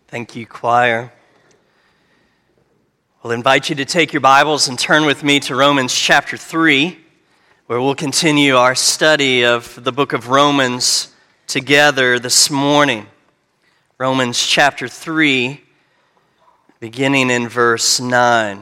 Thank you, choir. I'll invite you to take your Bibles and turn with me to Romans chapter 3, where we'll continue our study of the book of Romans together this morning. Romans chapter 3, beginning in verse 9.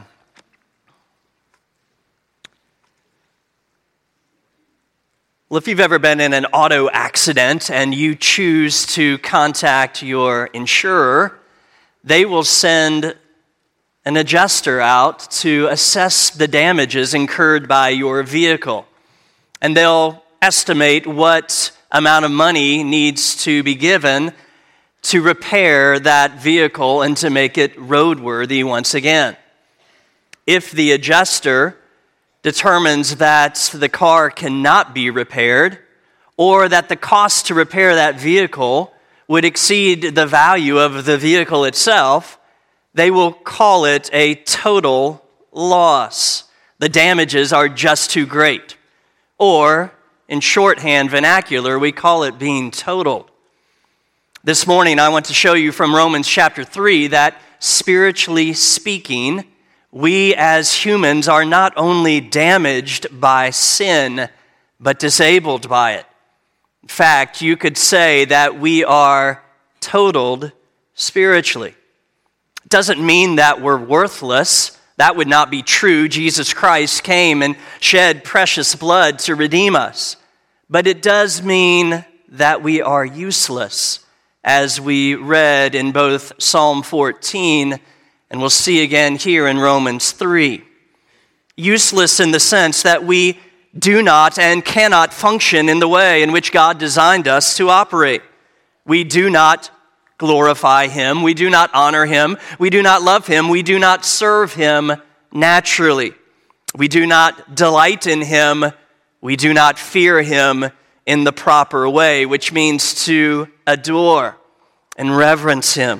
Well, if you've ever been in an auto accident and you choose to contact your insurer, they will send an adjuster out to assess the damages incurred by your vehicle. And they'll estimate what amount of money needs to be given to repair that vehicle and to make it roadworthy once again. If the adjuster determines that the car cannot be repaired, or that the cost to repair that vehicle would exceed the value of the vehicle itself, they will call it a total loss. The damages are just too great. Or, in shorthand vernacular, we call it being totaled. This morning, I want to show you from Romans chapter 3 that, spiritually speaking, we as humans are not only damaged by sin, but disabled by it. In fact, you could say that we are totaled spiritually. It doesn't mean that we're worthless. That would not be true. Jesus Christ came and shed precious blood to redeem us. But it does mean that we are useless, as we read in both Psalm 14 and we'll see again here in Romans 3. Useless in the sense that we do not and cannot function in the way in which God designed us to operate. We do not glorify Him. We do not honor Him. We do not love Him. We do not serve Him naturally. We do not delight in Him. We do not fear Him in the proper way, which means to adore and reverence Him.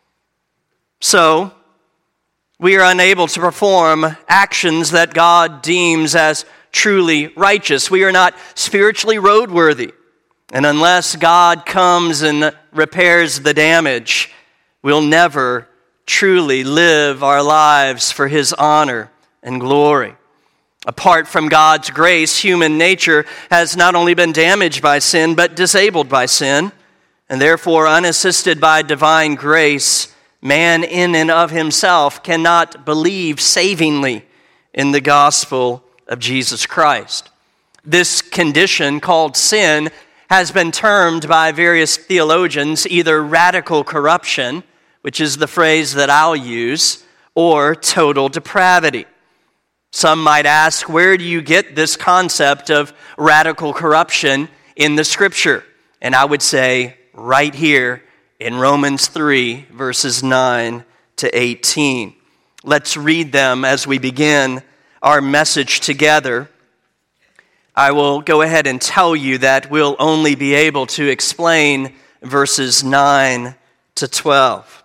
So, we are unable to perform actions that God deems as truly righteous. We are not spiritually roadworthy. And unless God comes and repairs the damage, we'll never truly live our lives for His honor and glory. Apart from God's grace, human nature has not only been damaged by sin, but disabled by sin. And therefore, unassisted by divine grace, man in and of himself cannot believe savingly in the gospel of Jesus Christ. This condition called sin has been termed by various theologians either radical corruption, which is the phrase that I'll use, or total depravity. Some might ask, where do you get this concept of radical corruption in the Scripture? And I would say, right here in Romans 3, verses 9 to 18. Let's read them as we begin our message together. I will go ahead and tell you that we'll only be able to explain verses 9 to 12.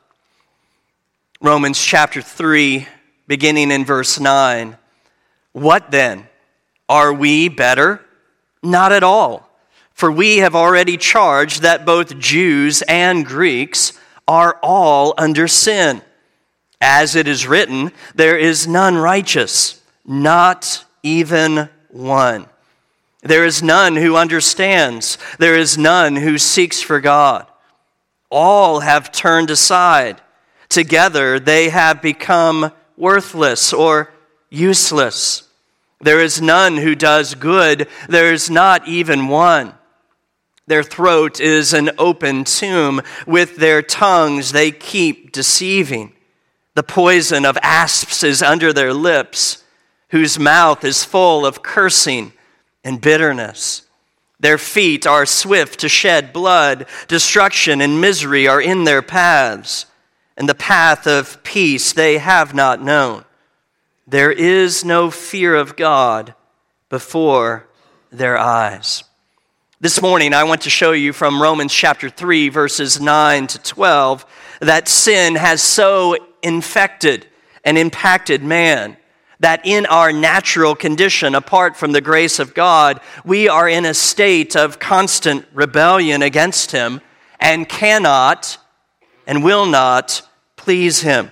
Romans chapter 3, beginning in verse 9. What then? Are we better? Not at all. For we have already charged that both Jews and Greeks are all under sin. As it is written, there is none righteous, not even one. There is none who understands. There is none who seeks for God. All have turned aside. Together they have become worthless or useless. There is none who does good. There is not even one. Their throat is an open tomb. With their tongues they keep deceiving. The poison of asps is under their lips, whose mouth is full of cursing and bitterness. Their feet are swift to shed blood. Destruction and misery are in their paths, and the path of peace they have not known. There is no fear of God before their eyes. This morning, I want to show you from Romans chapter 3, verses 9 to 12, that sin has so infected and impacted man that in our natural condition, apart from the grace of God, we are in a state of constant rebellion against Him and cannot and will not please him.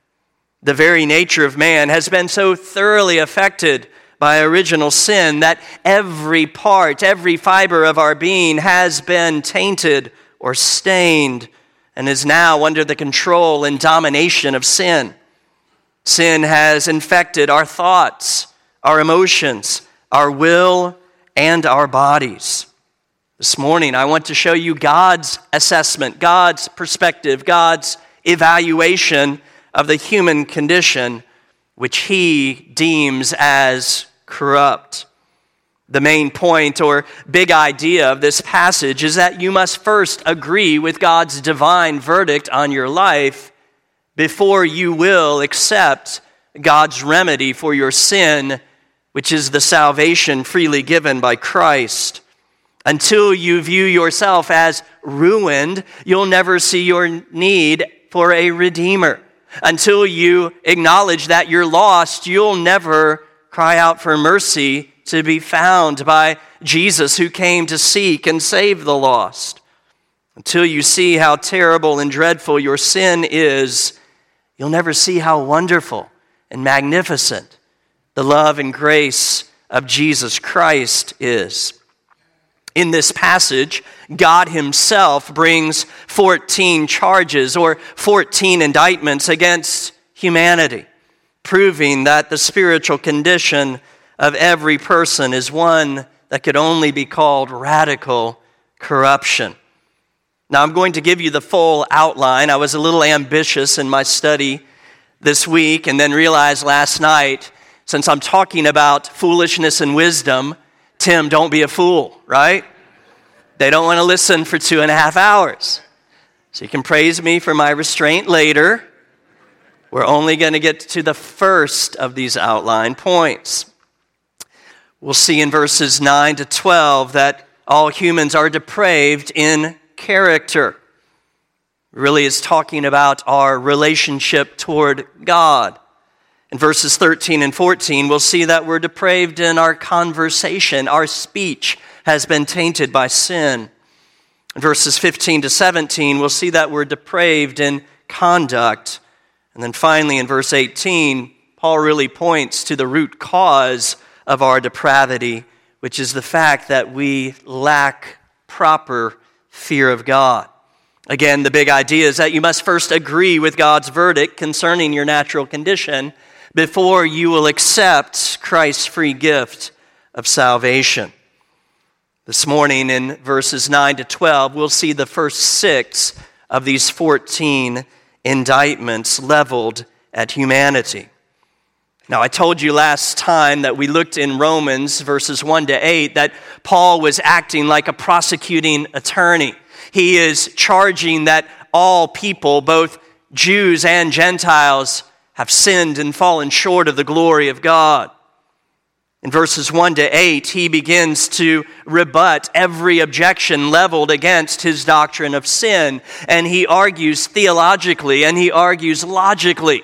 The very nature of man has been so thoroughly affected by original sin that every part, every fiber of our being has been tainted or stained and is now under the control and domination of sin. Sin has infected our thoughts, our emotions, our will, and our bodies. This morning, I want to show you God's assessment, God's perspective, God's evaluation of the human condition, which he deems as corrupt. The main point or big idea of this passage is that you must first agree with God's divine verdict on your life before you will accept God's remedy for your sin, which is the salvation freely given by Christ. Until you view yourself as ruined, you'll never see your need for a redeemer. Until you acknowledge that you're lost, you'll never cry out for mercy to be found by Jesus, who came to seek and save the lost. Until you see how terrible and dreadful your sin is, you'll never see how wonderful and magnificent the love and grace of Jesus Christ is. In this passage, God himself brings 14 charges or 14 indictments against humanity, proving that the spiritual condition of every person is one that could only be called radical corruption. Now, I'm going to give you the full outline. I was a little ambitious in my study this week and then realized last night, since I'm talking about foolishness and wisdom, Tim, don't be a fool, right? They don't want to listen for 2.5 hours. So you can praise me for my restraint later. We're only going to get to the first of these outline points. We'll see in verses 9 to 12 that all humans are depraved in character. Really is talking about our relationship toward God. In verses 13 and 14, we'll see that we're depraved in our conversation. Our speech has been tainted by sin. In verses 15 to 17, we'll see that we're depraved in conduct. And then finally, in verse 18, Paul really points to the root cause of our depravity, which is the fact that we lack proper fear of God. Again, the big idea is that you must first agree with God's verdict concerning your natural condition before you will accept Christ's free gift of salvation. This morning in verses 9 to 12, we'll see the first 6 of these 14 indictments leveled at humanity. Now, I told you last time that we looked in Romans verses 1 to 8 that Paul was acting like a prosecuting attorney. He is charging that all people, both Jews and Gentiles, have sinned and fallen short of the glory of God. In verses 1 to 8, he begins to rebut every objection leveled against his doctrine of sin, and he argues theologically and he argues logically.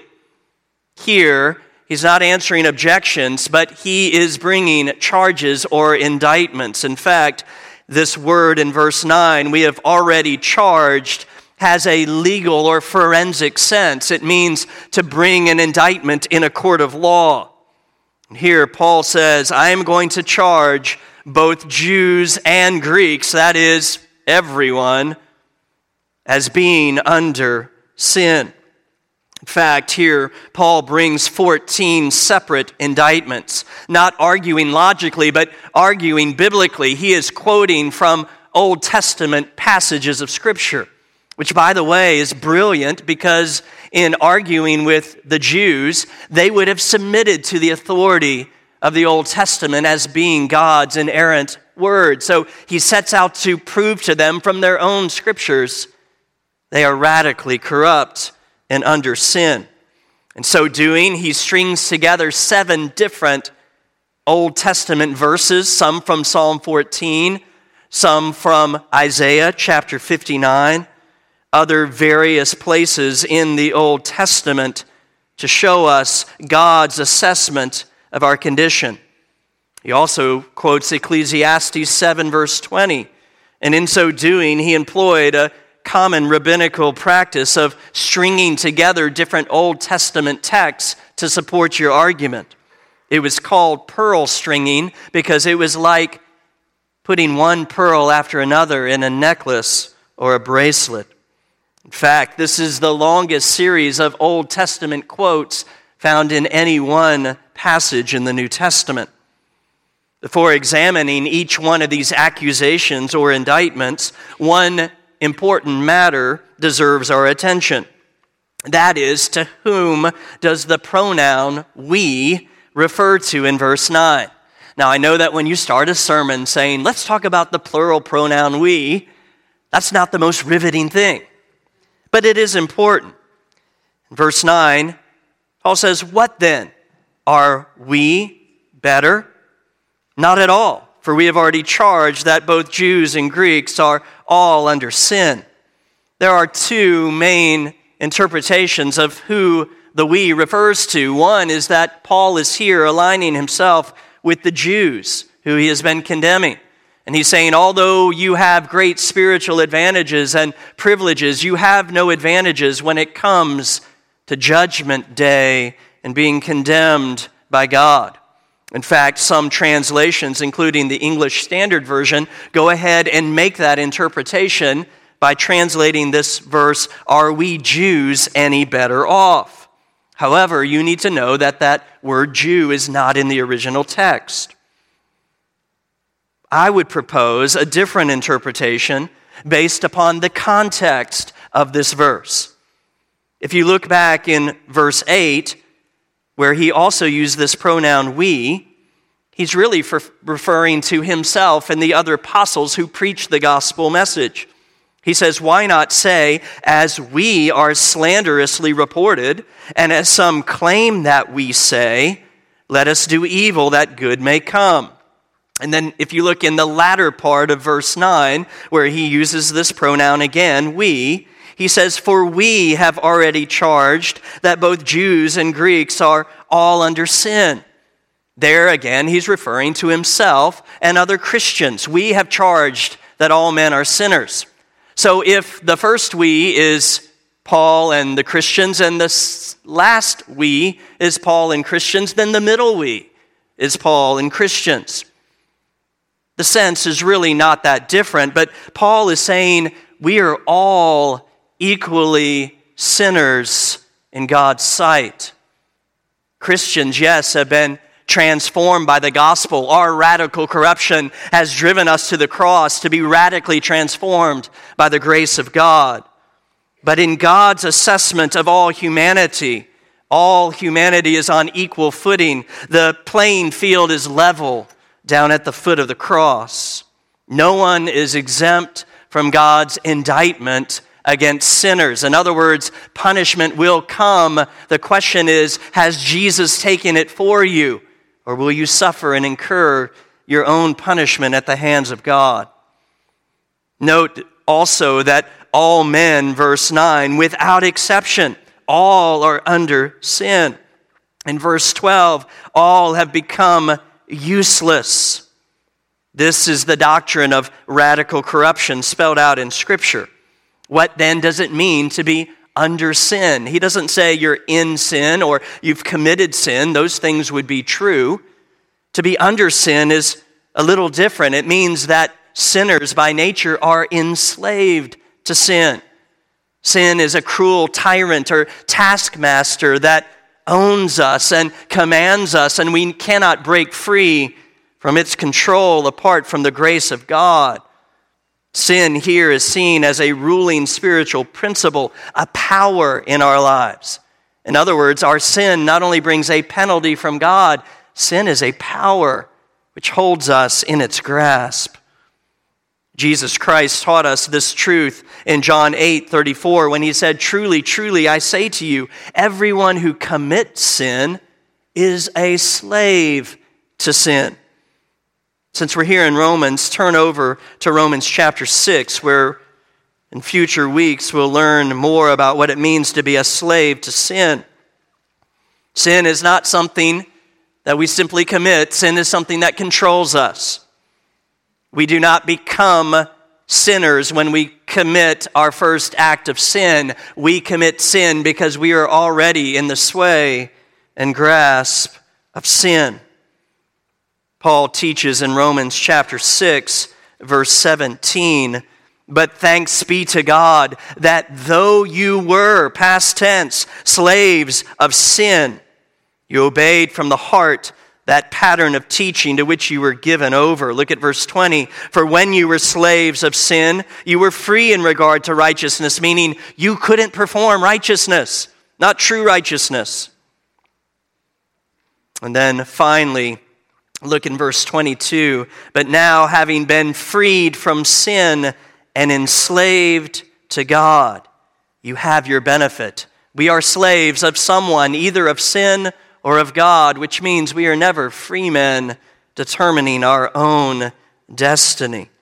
Here, he's not answering objections, but he is bringing charges or indictments. In fact, this word in verse 9, we have already charged, has a legal or forensic sense. It means to bring an indictment in a court of law. Here, Paul says, I am going to charge both Jews and Greeks, that is, everyone, as being under sin. In fact, here, Paul brings 14 separate indictments, not arguing logically, but arguing biblically. He is quoting from Old Testament passages of Scripture, which, by the way, is brilliant because in arguing with the Jews, they would have submitted to the authority of the Old Testament as being God's inerrant word. So he sets out to prove to them from their own Scriptures they are radically corrupt and under sin. In so doing, he strings together 7 different Old Testament verses, some from Psalm 14, some from Isaiah chapter 59, other various places in the Old Testament to show us God's assessment of our condition. He also quotes Ecclesiastes 7 verse 20, and in so doing, he employed a common rabbinical practice of stringing together different Old Testament texts to support your argument. It was called pearl stringing because it was like putting one pearl after another in a necklace or a bracelet. In fact, this is the longest series of Old Testament quotes found in any one passage in the New Testament. Before examining each one of these accusations or indictments, one important matter deserves our attention. That is, to whom does the pronoun we refer to in verse 9? Now, I know that when you start a sermon saying, let's talk about the plural pronoun we, that's not the most riveting thing. But it is important. In verse 9, Paul says, what then? Are we better? Not at all, for we have already charged that both Jews and Greeks are all under sin. There are two main interpretations of who the we refers to. One is that Paul is here aligning himself with the Jews who he has been condemning. And he's saying, although you have great spiritual advantages and privileges, you have no advantages when it comes to judgment day and being condemned by God. In fact, some translations, including the English Standard Version, go ahead and make that interpretation by translating this verse, are we Jews any better off? However, you need to know that that word Jew is not in the original text. I would propose a different interpretation based upon the context of this verse. If you look back in verse 8, where he also used this pronoun we, he's really referring to himself and the other apostles who preached the gospel message. He says, why not say, as we are slanderously reported, and as some claim that we say, let us do evil that good may come. And then if you look in the latter part of verse 9, where he uses this pronoun again, we, he says, for we have already charged that both Jews and Greeks are all under sin. There again, he's referring to himself and other Christians. We have charged that all men are sinners. So if the first we is Paul and the Christians, and the last we is Paul and Christians, then the middle we is Paul and Christians. The sense is really not that different, but Paul is saying we are all equally sinners in God's sight. Christians, yes, have been transformed by the gospel. Our radical corruption has driven us to the cross to be radically transformed by the grace of God. But in God's assessment of all humanity is on equal footing. The playing field is level down at the foot of the cross. No one is exempt from God's indictment against sinners. In other words, punishment will come. The question is, has Jesus taken it for you? Or will you suffer and incur your own punishment at the hands of God? Note also that all men, verse 9, without exception, all are under sin. In verse 12, all have become useless. This is the doctrine of radical corruption spelled out in Scripture. What then does it mean to be under sin? He doesn't say you're in sin or you've committed sin. Those things would be true. To be under sin is a little different. It means that sinners by nature are enslaved to sin. Sin is a cruel tyrant or taskmaster that owns us and commands us, and we cannot break free from its control apart from the grace of God. Sin here is seen as a ruling spiritual principle, a power in our lives. In other words, our sin not only brings a penalty from God, sin is a power which holds us in its grasp. Jesus Christ taught us this truth in John 8:34 when he said, "Truly, truly, I say to you, everyone who commits sin is a slave to sin." Since we're here in Romans, turn over to Romans chapter 6, where in future weeks we'll learn more about what it means to be a slave to sin. Sin is not something that we simply commit. Sin is something that controls us. We do not become sinners when we commit our first act of sin. We commit sin because we are already in the sway and grasp of sin. Paul teaches in Romans chapter 6, verse 17, "But thanks be to God that though you were," past tense, "slaves of sin, you obeyed from the heart that pattern of teaching to which you were given over." Look at verse 20. "For when you were slaves of sin, you were free in regard to righteousness," meaning you couldn't perform righteousness, not true righteousness. And then finally, look in verse 22. "But now, having been freed from sin and enslaved to God, you have your benefit." We are slaves of someone, either of sin or of God, which means we are never free men determining our own destiny.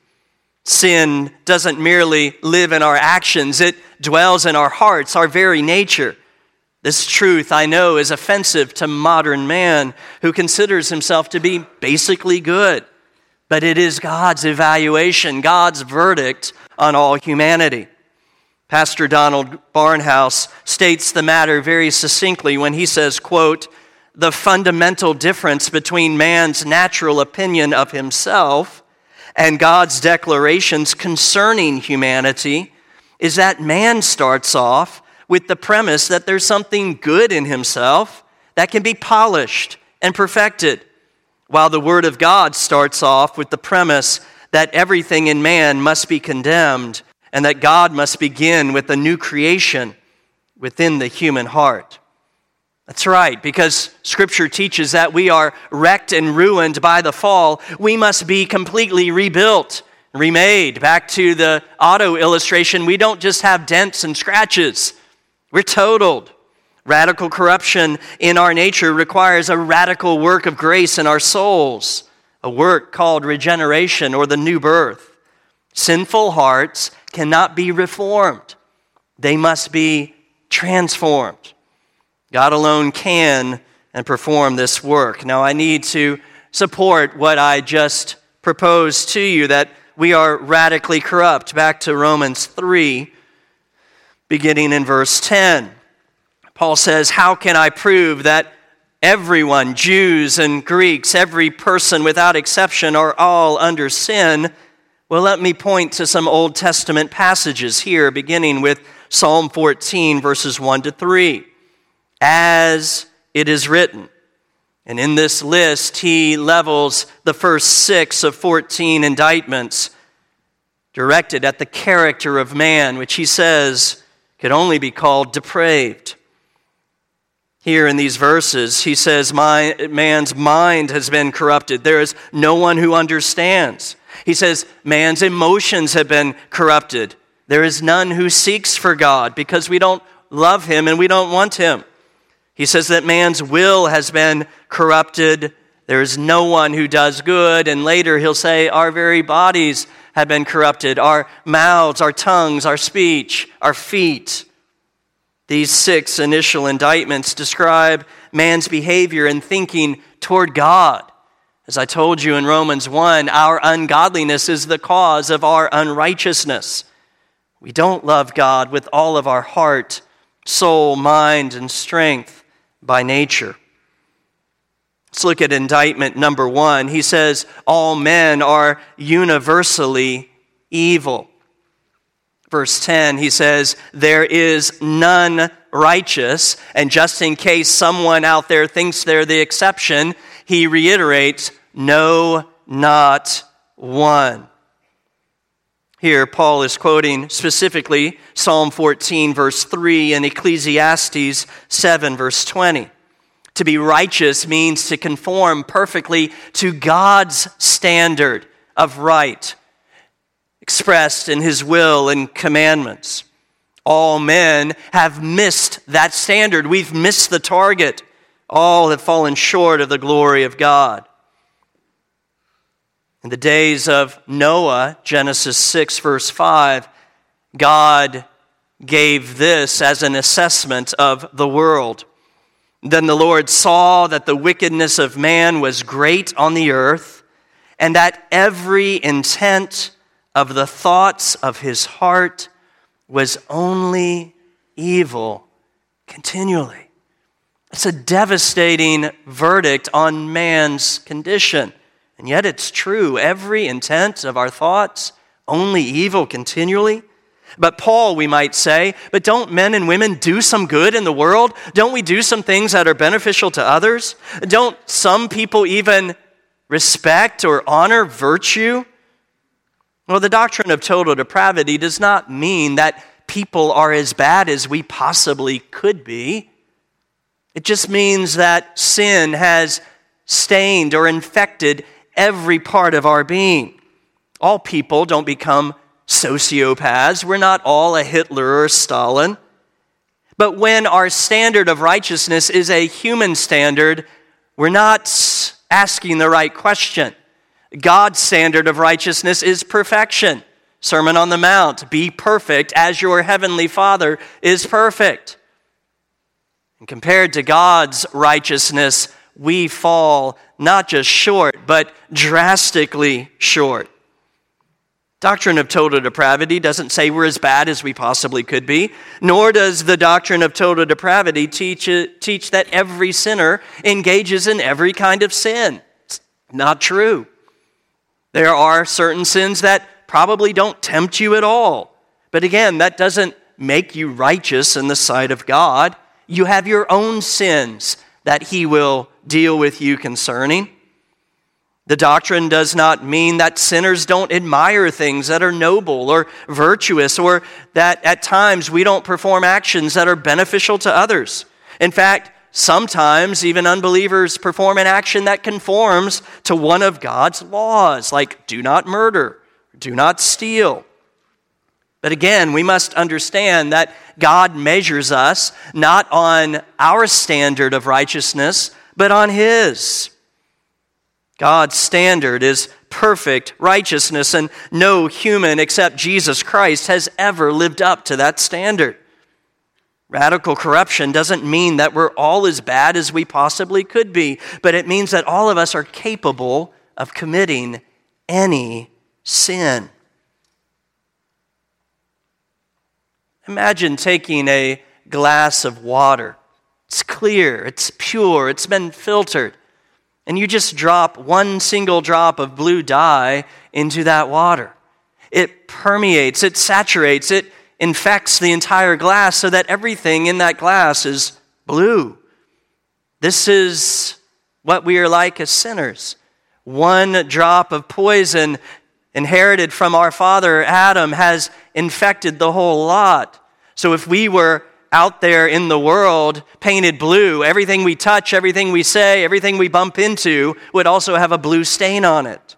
Sin doesn't merely live in our actions, it dwells in our hearts, our very nature. This truth, I know, is offensive to modern man who considers himself to be basically good. But it is God's evaluation, God's verdict on all humanity. Pastor Donald Barnhouse states the matter very succinctly when he says, quote, "The fundamental difference between man's natural opinion of himself and God's declarations concerning humanity is that man starts off with the premise that there's something good in himself that can be polished and perfected, while the Word of God starts off with the premise that everything in man must be condemned and that God must begin with a new creation within the human heart." That's right, because Scripture teaches that we are wrecked and ruined by the fall. We must be completely rebuilt, remade. Back to the auto illustration, we don't just have dents and scratches. We're totaled. Radical corruption in our nature requires a radical work of grace in our souls, a work called regeneration or the new birth. Sinful hearts cannot be reformed. They must be transformed. God alone can and perform this work. Now, I need to support what I just proposed to you, that we are radically corrupt. Back to Romans 3, beginning in verse 10. Paul says, "How can I prove that everyone, Jews and Greeks, every person without exception, are all under sin?" Well, let me point to some Old Testament passages here, beginning with Psalm 14, verses 1 to 3. "As it is written." And in this list, he levels the first 6 of 14 indictments directed at the character of man, which he says could only be called depraved. Here in these verses, he says, man's mind has been corrupted. There is no one who understands. He says, man's emotions have been corrupted. There is none who seeks for God because we don't love him and we don't want him. He says that man's will has been corrupted. There is no one who does good. And later he'll say our very bodies have been corrupted. Our mouths, our tongues, our speech, our feet. These 6 initial indictments describe man's behavior and thinking toward God. As I told you in Romans 1, our ungodliness is the cause of our unrighteousness. We don't love God with all of our heart, soul, mind, and strength by nature. Let's look at indictment number 1. He says, all men are universally evil. Verse 10, he says, there is none righteous. And just in case someone out there thinks they're the exception, he reiterates, no, not one. Here, Paul is quoting specifically Psalm 14, verse 3, and Ecclesiastes 7, verse 20. To be righteous means to conform perfectly to God's standard of right, expressed in his will and commandments. All men have missed that standard. We've missed the target. All have fallen short of the glory of God. In the days of Noah, Genesis 6, verse 5, God gave this as an assessment of the world. Then the Lord saw that the wickedness of man was great on the earth, and that every intent of the thoughts of his heart was only evil continually. It's a devastating verdict on man's condition. And yet it's true. Every intent of our thoughts, only evil continually. But Paul, we might say, but don't men and women do some good in the world? Don't we do some things that are beneficial to others? Don't some people even respect or honor virtue? Well, the doctrine of total depravity does not mean that people are as bad as we possibly could be. It just means that sin has stained or infected every part of our being. All people don't become sociopaths. We're not all a Hitler or Stalin. But when our standard of righteousness is a human standard, we're not asking the right question. God's standard of righteousness is perfection. Sermon on the Mount, be perfect as your heavenly Father is perfect. And compared to God's righteousness, we fall not just short, but drastically short. Doctrine of total depravity doesn't say we're as bad as we possibly could be, nor does the doctrine of total depravity teach that every sinner engages in every kind of sin. It's not true. There are certain sins that probably don't tempt you at all. But again, that doesn't make you righteous in the sight of God. You have your own sins that He will deal with you concerning. The doctrine does not mean that sinners don't admire things that are noble or virtuous, or that at times we don't perform actions that are beneficial to others. In fact, sometimes even unbelievers perform an action that conforms to one of God's laws, like do not murder, do not steal. But again, we must understand that God measures us not on our standard of righteousness, but on His. God's standard is perfect righteousness, and no human except Jesus Christ has ever lived up to that standard. Radical corruption doesn't mean that we're all as bad as we possibly could be, but it means that all of us are capable of committing any sin. Imagine taking a glass of water. It's clear, it's pure, it's been filtered. And you just drop one single drop of blue dye into that water. It permeates, it saturates, it infects the entire glass so that everything in that glass is blue. This is what we are like as sinners. One drop of poison inherited from our father Adam has infected the whole lot. So if we were out there in the world painted blue, everything we touch, everything we say, everything we bump into would also have a blue stain on it.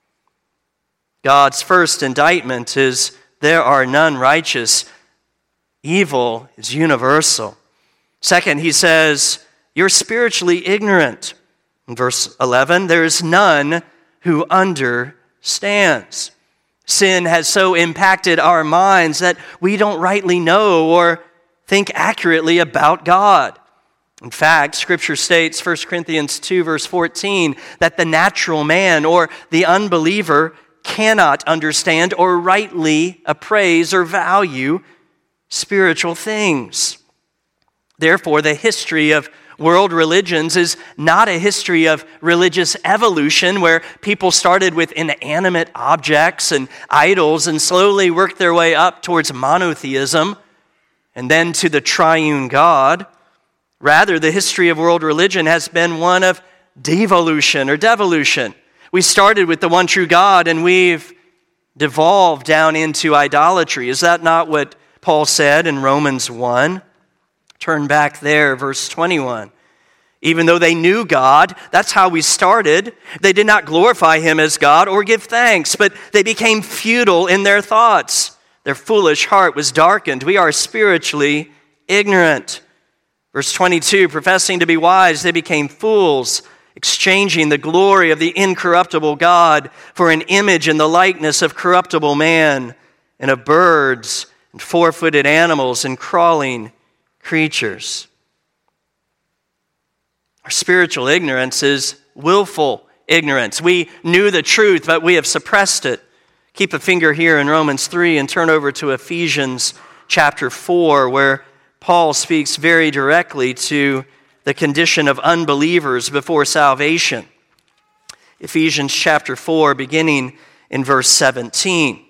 God's first indictment is there are none righteous. Evil is universal. Second, he says, you're spiritually ignorant. In verse 11, there is none who understands. Sin has so impacted our minds that we don't rightly know or think accurately about God. In fact, Scripture states, 1 Corinthians 2, verse 14, that the natural man or the unbeliever cannot understand or rightly appraise or value spiritual things. Therefore, the history of world religions is not a history of religious evolution where people started with inanimate objects and idols and slowly worked their way up towards monotheism and then to the triune God. Rather, the history of world religion has been one of devolution or devolution. We started with the one true God and we've devolved down into idolatry. Is that not what Paul said in Romans 1? Turn back there, verse 21. Even though they knew God, that's how we started. They did not glorify Him as God or give thanks, but they became futile in their thoughts. Their foolish heart was darkened. We are spiritually ignorant. Verse 22, professing to be wise, they became fools, exchanging the glory of the incorruptible God for an image in the likeness of corruptible man and of birds and four-footed animals and crawling creatures. Our spiritual ignorance is willful ignorance. We knew the truth, but we have suppressed it. Keep a finger here in Romans 3 and turn over to Ephesians chapter 4, where Paul speaks very directly to the condition of unbelievers before salvation. Ephesians chapter 4, beginning in verse 17.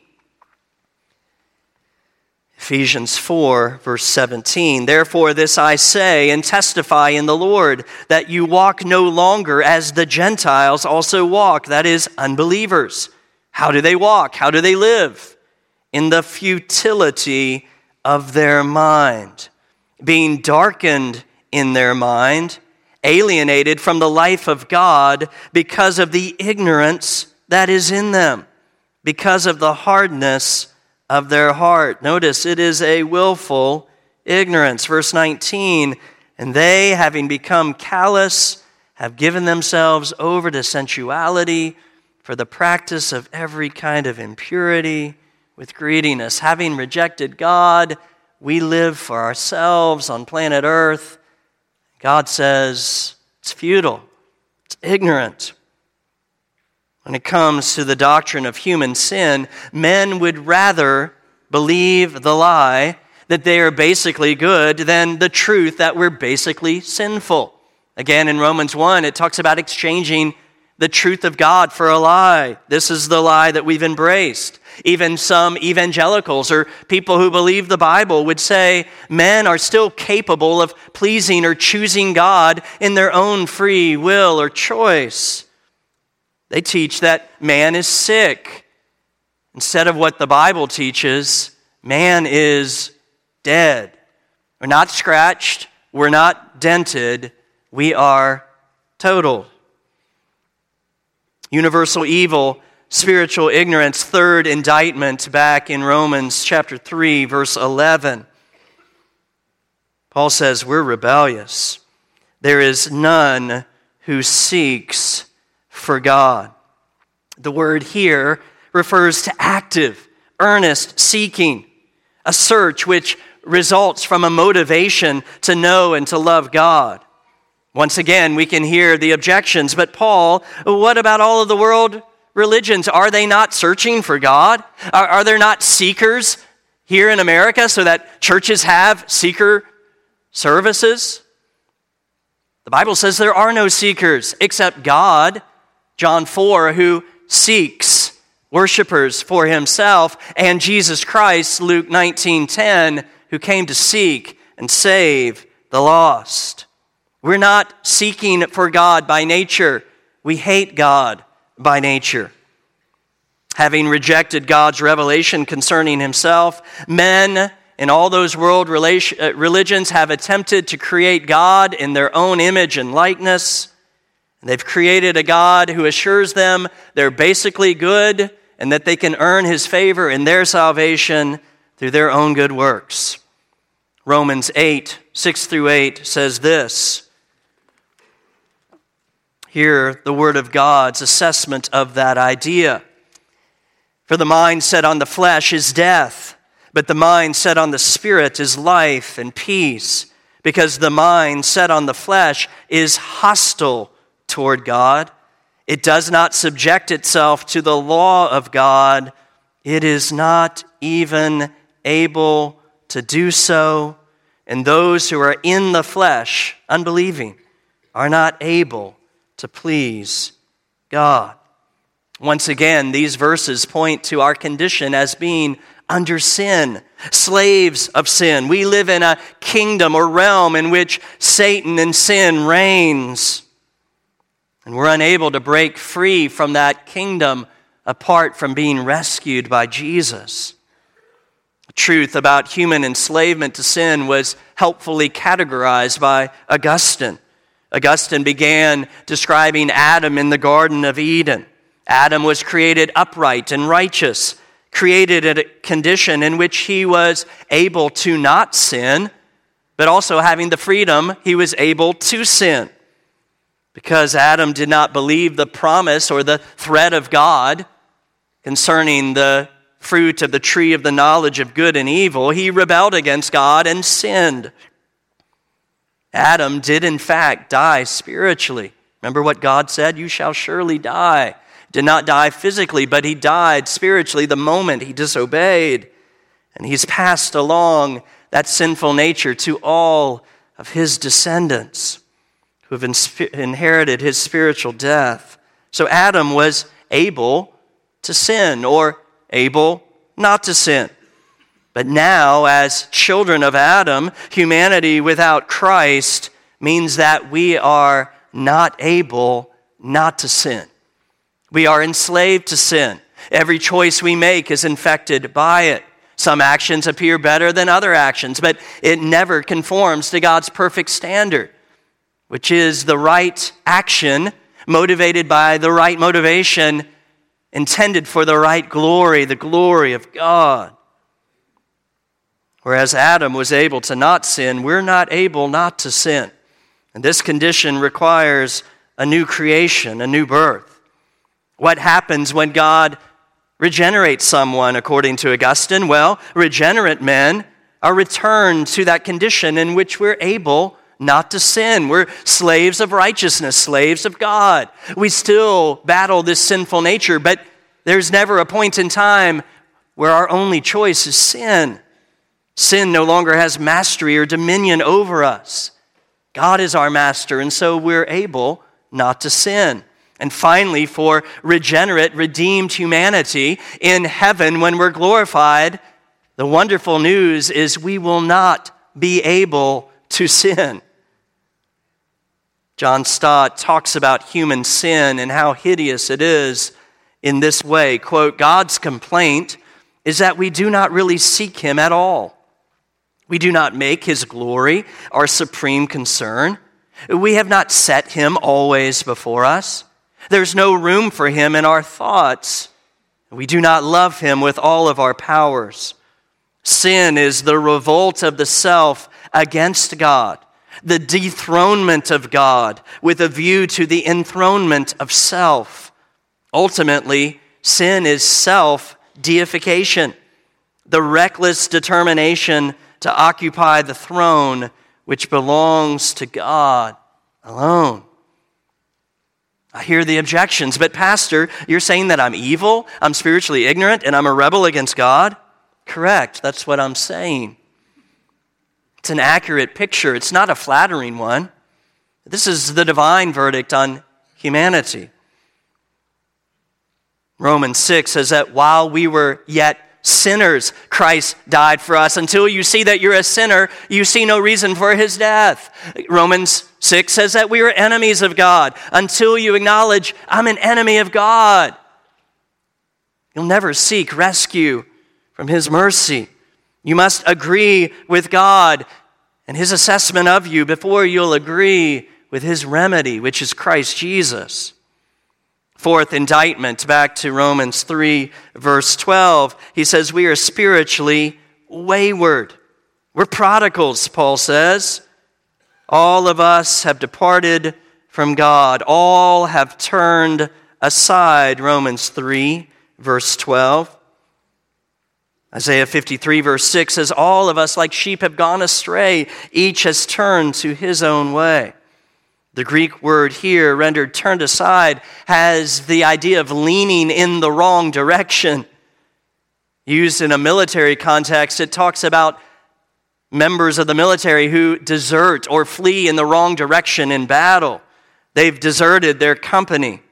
Ephesians 4, verse 17. Therefore this I say and testify in the Lord, that you walk no longer as the Gentiles also walk, that is, unbelievers. How do they walk? How do they live? In the futility of their mind, being darkened in their mind, alienated from the life of God because of the ignorance that is in them, because of the hardness of their heart. Notice it is a willful ignorance. Verse 19, and they, having become callous, have given themselves over to sensuality for the practice of every kind of impurity with greediness. Having rejected God, we live for ourselves on planet Earth. God says it's futile, it's ignorant. When it comes to the doctrine of human sin, men would rather believe the lie that they are basically good than the truth that we're basically sinful. Again, in Romans 1, it talks about exchanging the truth of God for a lie. This is the lie that we've embraced. Even some evangelicals or people who believe the Bible would say men are still capable of pleasing or choosing God in their own free will or choice. They teach that man is sick. Instead of what the Bible teaches, man is dead. We're not scratched, we're not dented, we are total. Universal evil, spiritual ignorance, third indictment back in Romans chapter 3, verse 11. Paul says we're rebellious. There is none who seeks for God. The word here refers to active, earnest seeking, a search which results from a motivation to know and to love God. Once again, we can hear the objections, but Paul, what about all of the world religions? Are they not searching for God? Are there not seekers here in America so that churches have seeker services? The Bible says there are no seekers except God, John 4, who seeks worshipers for himself, and Jesus Christ, Luke 19:10, who came to seek and save the lost. We're not seeking for God by nature. We hate God by nature. Having rejected God's revelation concerning himself, men in all those world religions have attempted to create God in their own image and likeness. They've created a God who assures them they're basically good and that they can earn his favor in their salvation through their own good works. Romans 8, 6 through 8 says this. Hear the word of God's assessment of that idea. For the mind set on the flesh is death, but the mind set on the spirit is life and peace, because the mind set on the flesh is hostile toward God. It does not subject itself to the law of God. It is not even able to do so. And those who are in the flesh, unbelieving, are not able to please God. Once again, these verses point to our condition as being under sin, slaves of sin. We live in a kingdom or realm in which Satan and sin reigns. And we're unable to break free from that kingdom apart from being rescued by Jesus. The truth about human enslavement to sin was helpfully categorized by Augustine. Augustine began describing Adam in the Garden of Eden. Adam was created upright and righteous, created in a condition in which he was able to not sin, but also having the freedom, he was able to sin. Because Adam did not believe the promise or the threat of God concerning the fruit of the tree of the knowledge of good and evil, he rebelled against God and sinned. Adam did in fact die spiritually. Remember what God said? You shall surely die. did not die physically, but he died spiritually the moment he disobeyed. And he's passed along that sinful nature to all of his descendants who have inherited his spiritual death. So Adam was able to sin or able not to sin. But now, as children of Adam, humanity without Christ means that we are not able not to sin. We are enslaved to sin. Every choice we make is infected by it. Some actions appear better than other actions, but it never conforms to God's perfect standard, which is the right action motivated by the right motivation, intended for the right glory, the glory of God. Whereas Adam was able to not sin, we're not able not to sin. And this condition requires a new creation, a new birth. What happens when God regenerates someone, according to Augustine? Well, regenerate men are returned to that condition in which we're able not to sin. We're slaves of righteousness, slaves of God. We still battle this sinful nature, but there's never a point in time where our only choice is sin. Sin no longer has mastery or dominion over us. God is our master, and so we're able not to sin. And finally, for regenerate, redeemed humanity in heaven, when we're glorified, the wonderful news is we will not be able to sin. John Stott talks about human sin and how hideous it is in this way. Quote, God's complaint is that we do not really seek him at all. We do not make his glory our supreme concern. We have not set him always before us. There's no room for him in our thoughts. We do not love him with all of our powers. Sin is the revolt of the self against God, the dethronement of God with a view to the enthronement of self. Ultimately, sin is self-deification, the reckless determination to occupy the throne which belongs to God alone. I hear the objections, but Pastor, you're saying that I'm evil, I'm spiritually ignorant, and I'm a rebel against God? Correct, that's what I'm saying. It's an accurate picture, it's not a flattering one. This is the divine verdict on humanity. Romans 6 says that while we were yet sinners, Christ died for us. Until you see that you're a sinner, you see no reason for his death. Romans 6 says that we are enemies of God. Until you acknowledge, I'm an enemy of God, you'll never seek rescue from his mercy. You must agree with God and his assessment of you before you'll agree with his remedy, which is Christ Jesus. Fourth indictment, back to Romans 3, verse 12. He says we are spiritually wayward. We're prodigals, Paul says. All of us have departed from God. All have turned aside, Romans 3, verse 12. Isaiah 53, verse 6 says, all of us like sheep have gone astray. Each has turned to his own way. The Greek word here, rendered turned aside, has the idea of leaning in the wrong direction. Used in a military context, it talks about members of the military who desert or flee in the wrong direction in battle. They've deserted their company.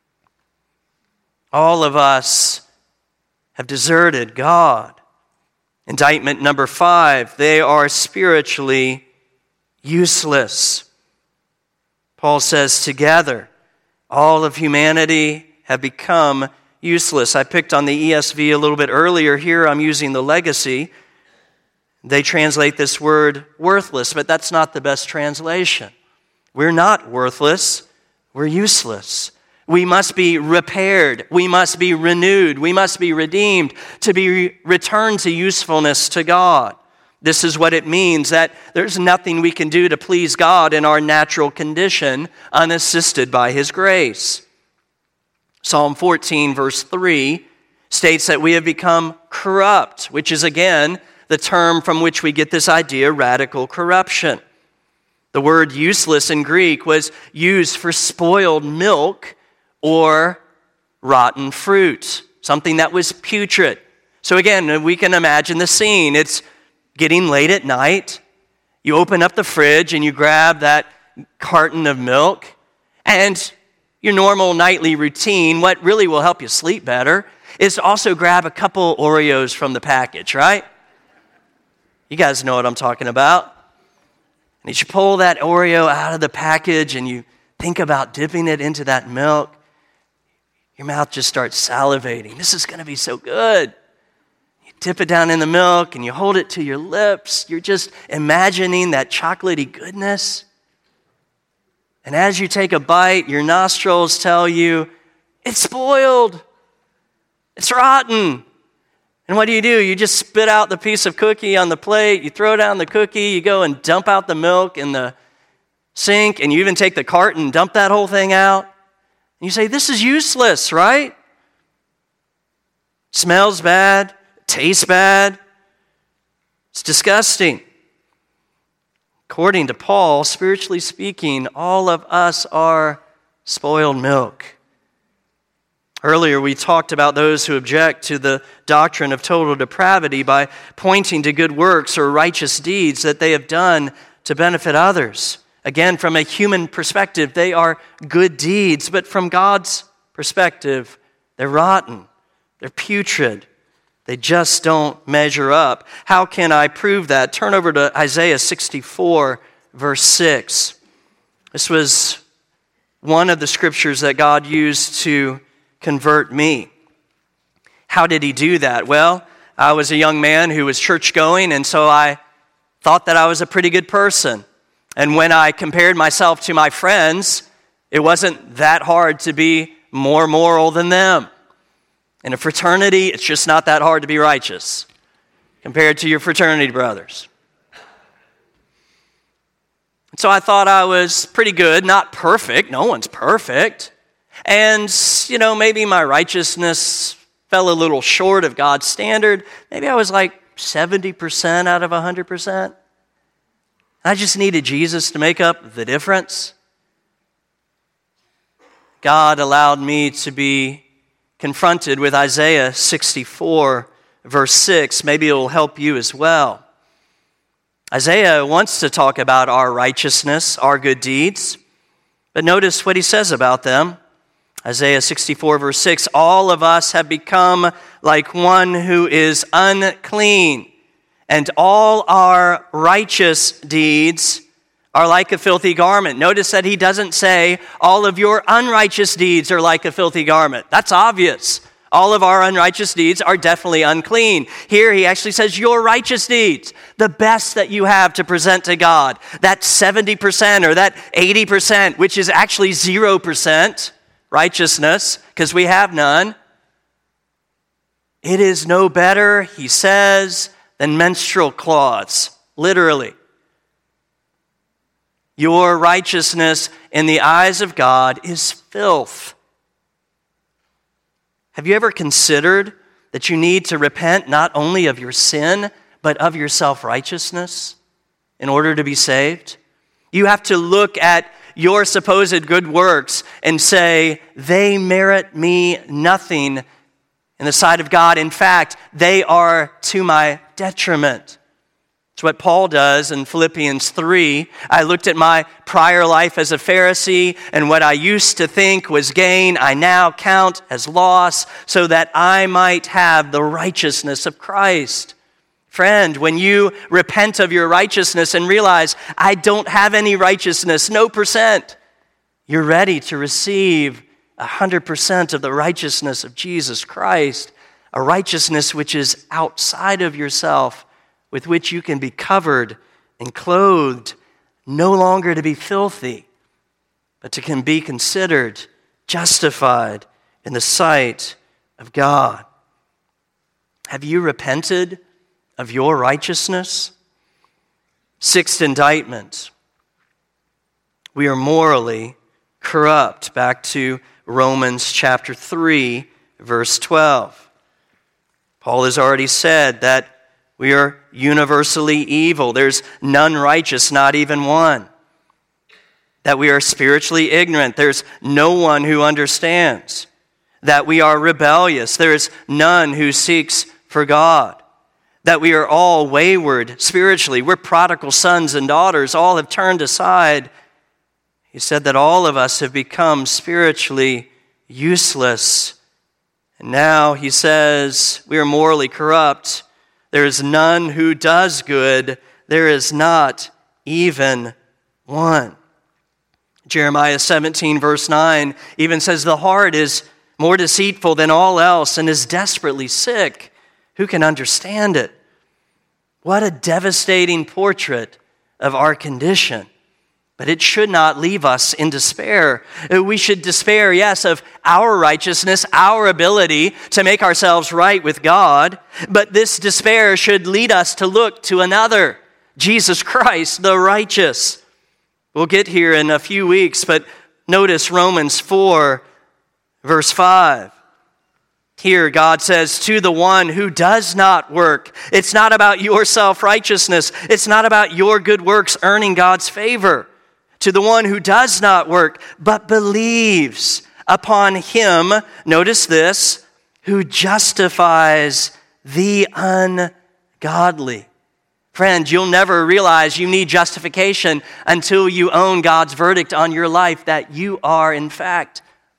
All of us have deserted God. Indictment number 5, they are spiritually useless. Paul says, together, all of humanity have become useless. I picked on the ESV a little bit earlier. Here I'm using the Legacy. They translate this word worthless, but that's not the best translation. We're not worthless, we're useless. We must be repaired, we must be renewed, we must be redeemed to be returned to usefulness to God. This is what it means, that there's nothing we can do to please God in our natural condition, unassisted by his grace. Psalm 14, verse 3, states that we have become corrupt, which is again the term from which we get this idea, radical corruption. The word useless in Greek was used for spoiled milk or rotten fruit, something that was putrid. So again, we can imagine the scene. It's getting late at night. You open up the fridge and you grab that carton of milk, and your normal nightly routine, what really will help you sleep better, is to also grab a couple Oreos from the package, right? You guys know what I'm talking about. And as you pull that Oreo out of the package and you think about dipping it into that milk, your mouth just starts salivating. This is going to be so good. You dip it down in the milk and you hold it to your lips. You're just imagining that chocolatey goodness. And as you take a bite, your nostrils tell you, it's spoiled. It's rotten. And what do? You just spit out the piece of cookie on the plate. You throw down the cookie. You go and dump out the milk in the sink. And you even take the carton and dump that whole thing out. And you say, this is useless, right? Smells bad. Tastes bad. It's disgusting. According to Paul, spiritually speaking, all of us are spoiled milk. Earlier, we talked about those who object to the doctrine of total depravity by pointing to good works or righteous deeds that they have done to benefit others. Again, from a human perspective, they are good deeds, but from God's perspective, they're rotten, they're putrid. They just don't measure up. How can I prove that? Turn over to Isaiah 64, verse 6. This was one of the scriptures that God used to convert me. How did he do that? Well, I was a young man who was church-going, and so I thought that I was a pretty good person. And when I compared myself to my friends, it wasn't that hard to be more moral than them. In a fraternity, it's just not that hard to be righteous compared to your fraternity brothers. And so I thought I was pretty good, not perfect. No one's perfect. And, maybe my righteousness fell a little short of God's standard. Maybe I was like 70% out of 100%. I just needed Jesus to make up the difference. God allowed me to be confronted with Isaiah 64, verse 6. Maybe it will help you as well. Isaiah wants to talk about our righteousness, our good deeds. But notice what he says about them. Isaiah 64, verse 6, all of us have become like one who is unclean, and all our righteous deeds are like a filthy garment. Notice that he doesn't say all of your unrighteous deeds are like a filthy garment. That's obvious. All of our unrighteous deeds are definitely unclean. Here he actually says your righteous deeds, the best that you have to present to God, that 70% or that 80%, which is actually 0% righteousness, because we have none. It is no better, he says, than menstrual cloths, literally. Your righteousness in the eyes of God is filth. Have you ever considered that you need to repent not only of your sin, but of your self-righteousness in order to be saved? You have to look at your supposed good works and say, they merit me nothing in the sight of God. In fact, they are to my detriment. It's what Paul does in Philippians 3. I looked at my prior life as a Pharisee, and what I used to think was gain, I now count as loss, so that I might have the righteousness of Christ. Friend, when you repent of your righteousness and realize, I don't have any righteousness, no percent, you're ready to receive 100% of the righteousness of Jesus Christ, a righteousness which is outside of yourself, with which you can be covered and clothed, no longer to be filthy, but to can be considered justified in the sight of God. Have you repented of your righteousness? Sixth indictment. We are morally corrupt. Back to Romans chapter 3, verse 12. Paul has already said that we are universally evil. There's none righteous, not even one. That we are spiritually ignorant. There's no one who understands. that we are rebellious. There is none who seeks for God. That we are all wayward spiritually. We're prodigal sons and daughters. All have turned aside. He said that all of us have become spiritually useless. And now he says we are morally corrupt. There is none who does good. There is not even one. Jeremiah 17 verse 9 even says the heart is more deceitful than all else and is desperately sick. Who can understand it? What a devastating portrait of our condition. But it should not leave us in despair. We should despair, yes, of our righteousness, our ability to make ourselves right with God. But this despair should lead us to look to another, Jesus Christ, the righteous. We'll get here in a few weeks, but notice Romans 4, verse 5. Here, God says, to the one who does not work. It's not about your self-righteousness. It's not about your good works earning God's favor. To the one who does not work, but believes upon him, notice this, who justifies the ungodly. Friend, you'll never realize you need justification until you own God's verdict on your life that you are, in fact,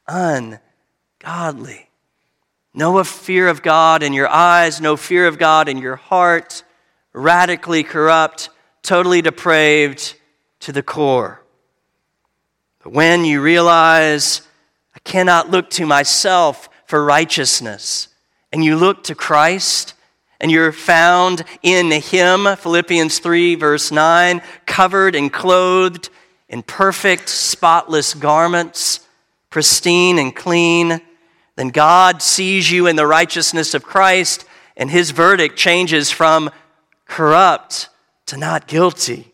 ungodly. No fear of God in your eyes, no fear of God in your heart, radically corrupt, totally depraved to the core. But when you realize, I cannot look to myself for righteousness, and you look to Christ, and you're found in Him, Philippians 3, verse 9, covered and clothed in perfect, spotless garments, pristine and clean, then God sees you in the righteousness of Christ, and His verdict changes from corrupt to not guilty.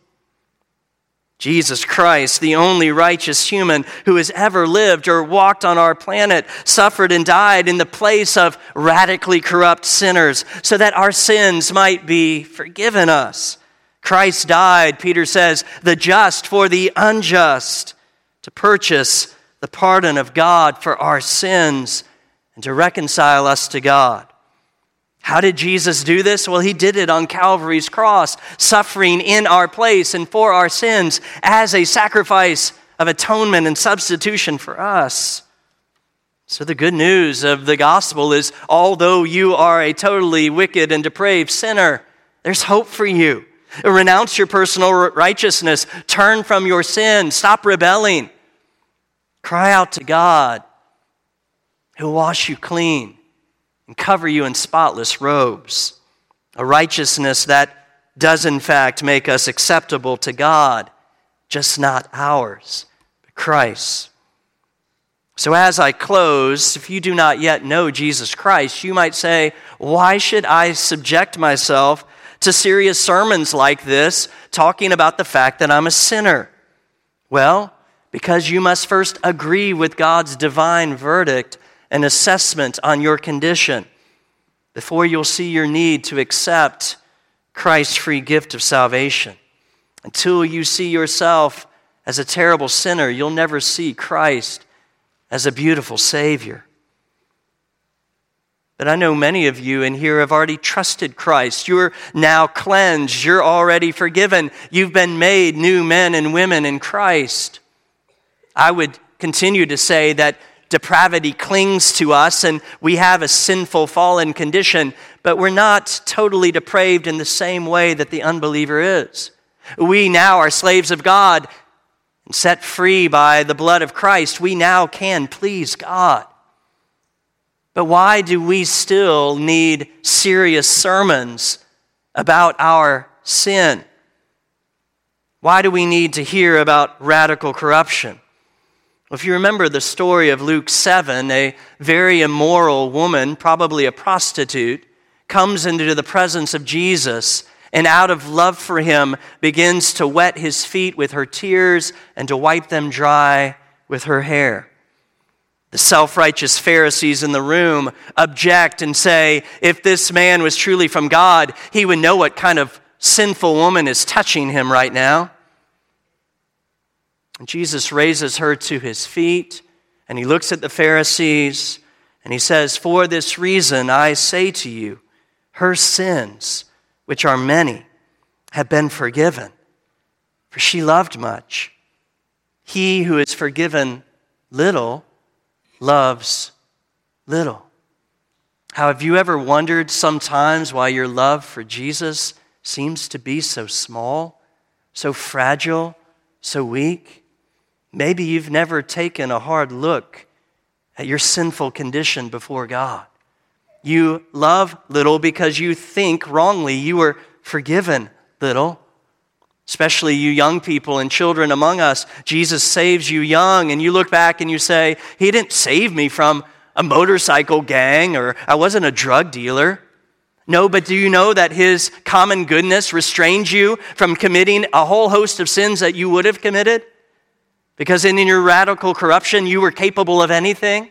Jesus Christ, the only righteous human who has ever lived or walked on our planet, suffered and died in the place of radically corrupt sinners so that our sins might be forgiven us. Christ died, Peter says, the just for the unjust, to purchase the pardon of God for our sins and to reconcile us to God. How did Jesus do this? Well, He did it on Calvary's cross, suffering in our place and for our sins as a sacrifice of atonement and substitution for us. So the good news of the gospel is, although you are a totally wicked and depraved sinner, there's hope for you. Renounce your personal righteousness. Turn from your sin. Stop rebelling. Cry out to God. He'll wash you clean and cover you in spotless robes. A righteousness that does in fact make us acceptable to God, just not ours, but Christ's. So as I close, if you do not yet know Jesus Christ, you might say, why should I subject myself to serious sermons like this, talking about the fact that I'm a sinner? Well, because you must first agree with God's divine verdict and assessment on your condition before you'll see your need to accept Christ's free gift of salvation. Until you see yourself as a terrible sinner, you'll never see Christ as a beautiful Savior. But I know many of you in here have already trusted Christ. You're now cleansed. You're already forgiven. You've been made new men and women in Christ. I would continue to say that depravity clings to us and we have a sinful, fallen condition, but we're not totally depraved in the same way that the unbeliever is. We now are slaves of God and set free by the blood of Christ. We now can please God. But why do we still need serious sermons about our sin? Why do we need to hear about radical corruption? If you remember the story of Luke 7, a very immoral woman, probably a prostitute, comes into the presence of Jesus and out of love for Him begins to wet His feet with her tears and to wipe them dry with her hair. The self-righteous Pharisees in the room object and say, if this man was truly from God, he would know what kind of sinful woman is touching him right now. Jesus raises her to His feet, and He looks at the Pharisees, And he says, "For this reason I say to you, her sins, which are many, have been forgiven, for she loved much. He who is forgiven little loves little." How have you ever wondered sometimes why your love for Jesus seems to be so small, so fragile, so weak? Maybe you've never taken a hard look at your sinful condition before God. You love little because you think wrongly you were forgiven little. Especially you young people and children among us, Jesus saves you young, and you look back and you say, "He didn't save me from a motorcycle gang, or I wasn't a drug dealer." No, but do you know that his common goodness restrains you from committing a whole host of sins that you would have committed? Because in your radical corruption, you were capable of anything. Have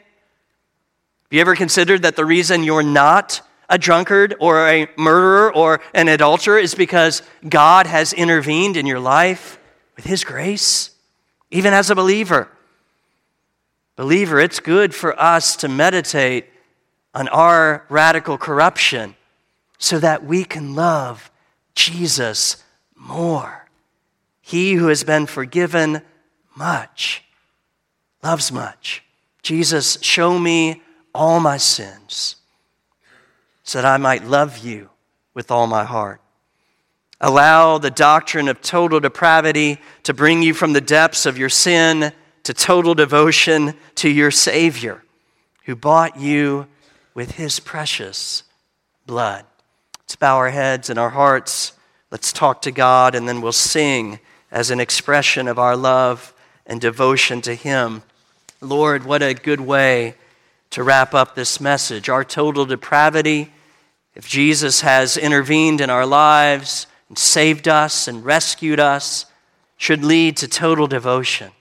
you ever considered that the reason you're not a drunkard or a murderer or an adulterer is because God has intervened in your life with his grace, even as a believer? Believer, it's good for us to meditate on our radical corruption so that we can love Jesus more. He who has been forgiven much loves much. Jesus, show me all my sins so that I might love you with all my heart. Allow the doctrine of total depravity to bring you from the depths of your sin to total devotion to your Savior, who bought you with his precious blood. Let's bow our heads and our hearts. Let's talk to God, and then we'll sing as an expression of our love and devotion to him. Lord, what a good way to wrap up this message. Our total depravity, if Jesus has intervened in our lives and saved us and rescued us, should lead to total devotion.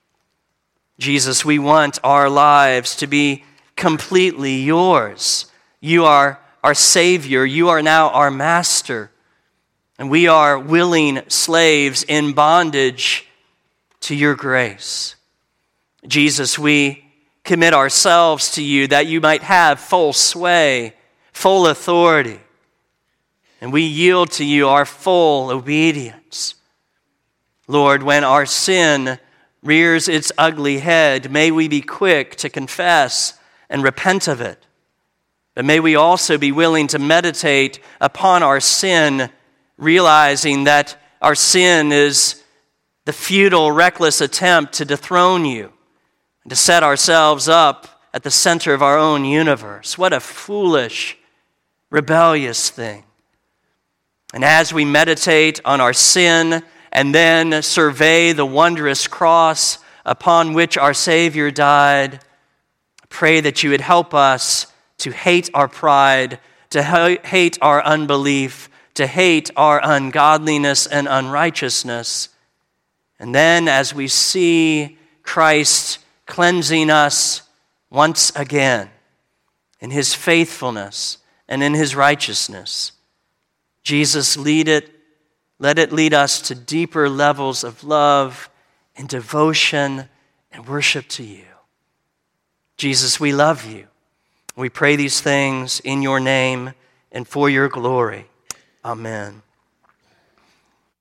Jesus, we want our lives to be completely yours. You are our Savior. You are now our Master. And we are willing slaves in bondage to your grace. Jesus, we commit ourselves to you that you might have full sway, full authority. And we yield to you our full obedience. Lord, when our sin rears its ugly head, may we be quick to confess and repent of it. But may we also be willing to meditate upon our sin, realizing that our sin is the futile, reckless attempt to dethrone you and to set ourselves up at the center of our own universe. What a foolish, rebellious thing. And as we meditate on our sin and then survey the wondrous cross upon which our Savior died, I pray that you would help us to hate our pride, to hate our unbelief, to hate our ungodliness and unrighteousness. And then as we see Christ cleansing us once again in his faithfulness and in his righteousness, Jesus, let it lead us to deeper levels of love and devotion and worship to you. Jesus, we love you. We pray these things in your name and for your glory. Amen.